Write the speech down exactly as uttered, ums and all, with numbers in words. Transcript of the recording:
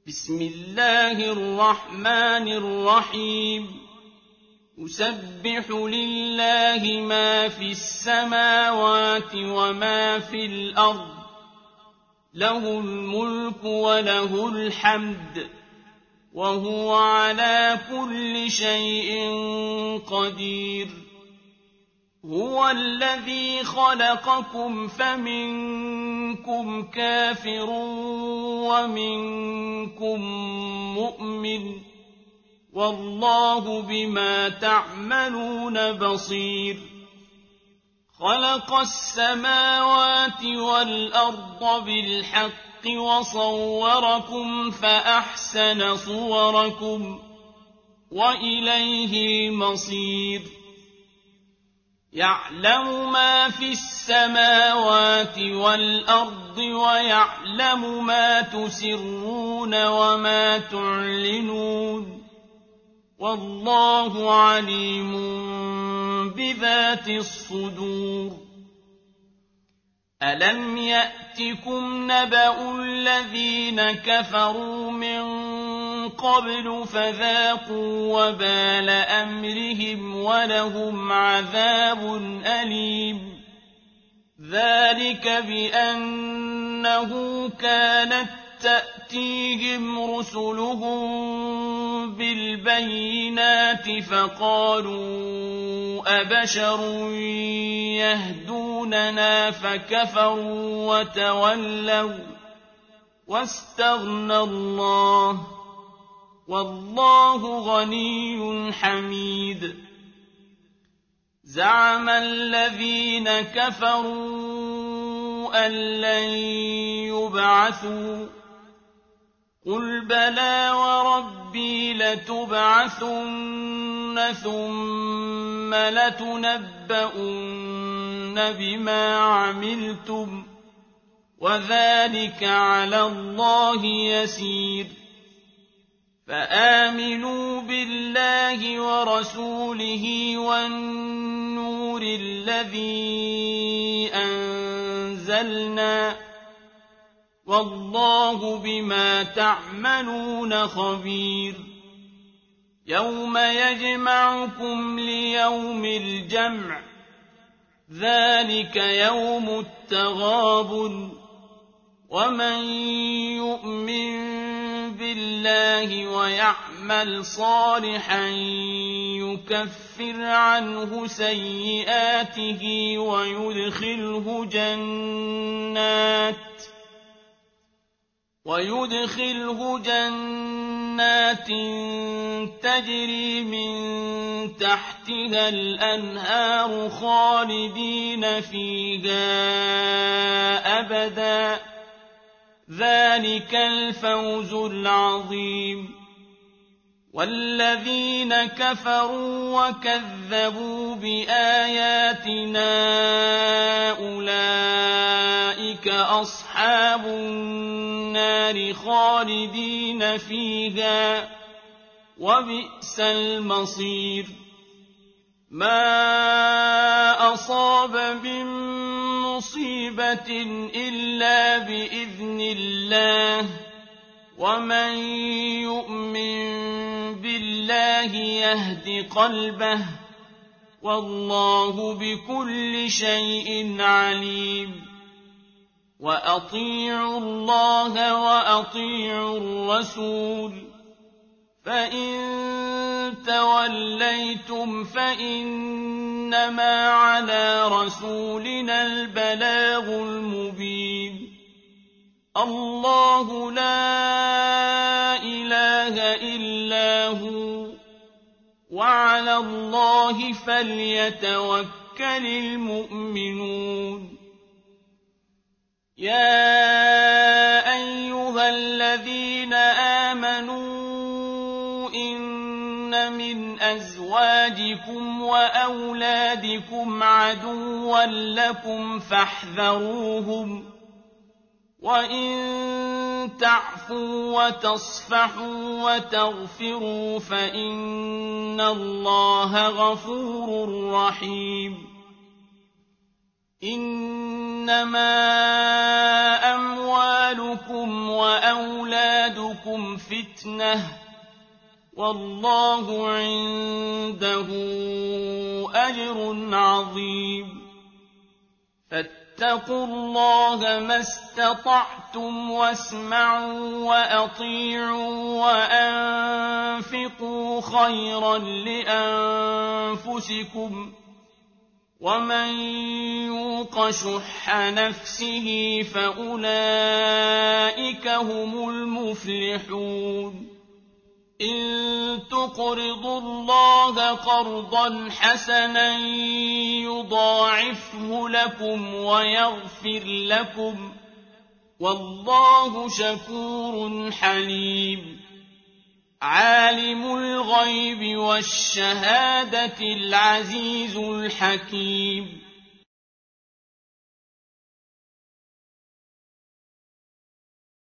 بسم الله الرحمن الرحيم يسبح لله ما في السماوات وما في الأرض له الملك وله الحمد وهو على كل شيء قدير هو الذي خلقكم فمنكم كافر ومنكم مؤمن والله بما تعملون بصير خلق السماوات والأرض بالحق وصوركم فأحسن صوركم وإليه المصير يعلم ما في السماوات والأرض ويعلم ما تسرون وما تعلنون والله عليم بذات الصدور ألم يأتكم نبأ الذين كفروا من قبل فذاقوا وبال أمرهم ولهم عذاب أليم ذلك بأنه كانت تأتيهم رسلهم بالبينات فقالوا أبشر يهدوننا فكفروا وتولوا واستغنى الله والله غني حميد زعم الذين كفروا أن لن يبعثوا قل بلى وربي لتبعثن ثم لتنبؤن بما عملتم وذلك على الله يسير فآمنوا بالله ورسوله والنور الذي أنزلنا والله بما تعملون خبير يوم يجمعكم ليوم الجمع ذلك يوم التغابن ومن يؤمن بالله ويعمل صالحا يكفر عنه سيئاته ويدخله جنات ويدخله جنات تجري من تحتها الأنهار خالدين فيها أبدا ذلك الفوز العظيم والذين كفروا وكذبوا بآياتنا أولئك أصحاب النار خالدين فيها وبئس المصير ما أصاب من مصيبة إلا بإذن الله ومن يؤمن بالله يهد قلبه والله بكل شيء عليم وأطيعوا الله وأطيعوا الرسول فإن توليتم فإنما على رسولنا البلاغ المبين الله لا إله إلا هو وعلى الله فليتوكل المؤمنون يا أيها الذين آمنوا إن من أزواجكم وأولادكم عدوا لكم فاحذروهم وإن تعفوا وتصفحوا وتغفروا فإن الله غفور رحيم إنما أموالكم وأولادكم فتنة والله عنده أجر عظيم فاتقوا الله ما استطعتم واسمعوا وأطيعوا وأنفقوا خيرا لأنفسكم ومن يوق شح نفسه فأولئك هم المفلحون إن تقرضوا الله قرضا حسنا يضاعفه لكم ويغفر لكم والله شكور حليم عالم الغيب والشهادة العزيز الحكيم